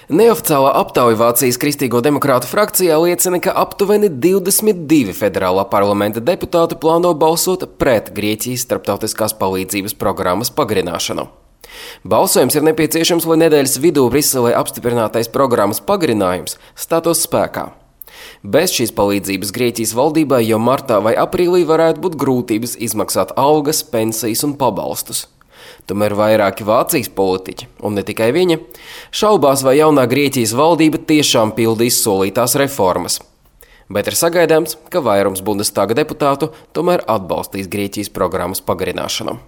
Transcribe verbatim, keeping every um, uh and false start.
Neoficiālā aptauja Vācijas Kristīgo demokrātu frakcijā liecina, ka aptuveni divdesmit divi federālā parlamenta deputāti plāno balsot pret Grieķijas starptautiskās palīdzības programmas pagarināšanu. Balsojums ir nepieciešams, lai nedēļas vidū Briselē apstiprinātais programmas pagarinājums stātos spēkā. Bez šīs palīdzības Grieķijas valdībai jau martā vai aprīlī varētu būt grūtības izmaksāt algas, pensijas un pabalstus. Tomēr vairāki Vācijas politiķi, un ne tikai viņi, šaubās, vai jaunā Grieķijas valdība tiešām pildīs solītās reformas. Bet ir sagaidāms, ka vairums Bundestāga deputātu tomēr atbalstīs Grieķijas programmas pagarināšanu.